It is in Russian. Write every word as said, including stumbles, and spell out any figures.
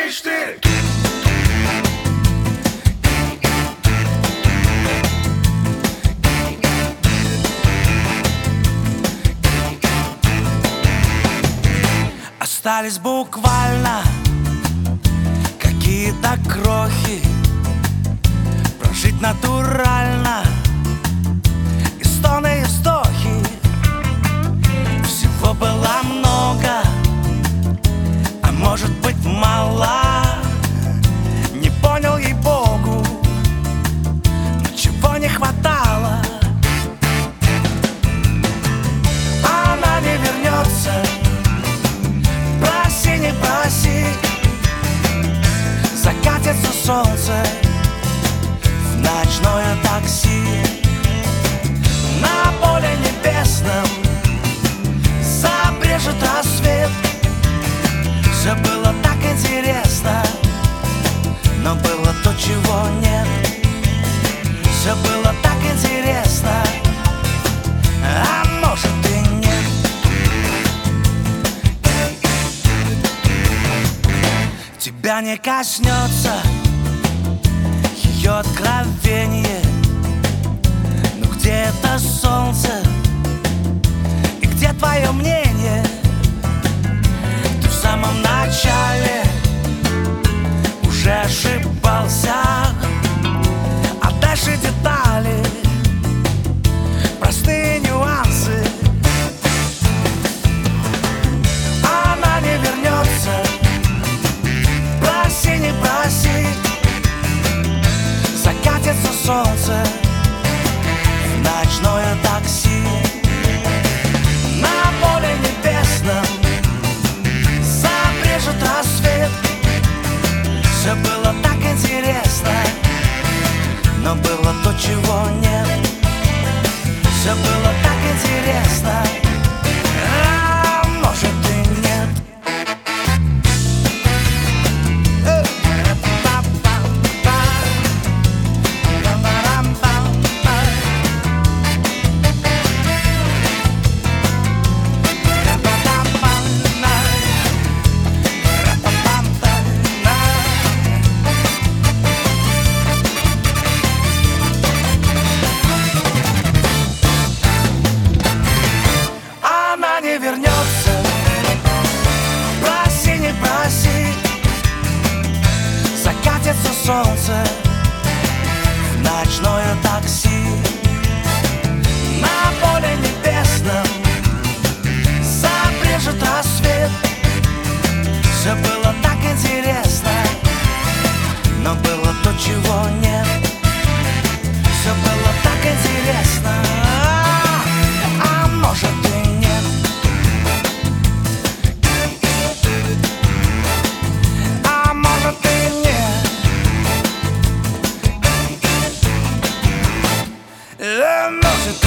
три, четыре. Остались буквально какие-то крохи, прожить натурально, и стоны, и вздохи. Всего было много, а может быть мало. Не понял, ей-богу, но чего не хватало. Она не вернется, проси, не проси. Закатится солнце в ночное такси. На поле небесном забрежет рассвет. Все было так интересно, но было то, чего нет. Все было так интересно, а может и нет. Тебя не коснется ее откровение. Ну где это солнце? И где твое мнение? Ты в самом начале уже ошибался, а дальше детали, простые нюансы. Она не вернется, проси, не проси. Закатится солнце в ночное такси. На поле небесном забрежет рассвет. Все было так интересно, но было то, чего нет. Все было так интересно, а может и нет. Не вернется, проси, не проси. Закатится солнце в ночное такси. На поле небесном забрежет рассвет. Все было так интересно, но было то, чего нет. Все было так интересно, а может и нет. Может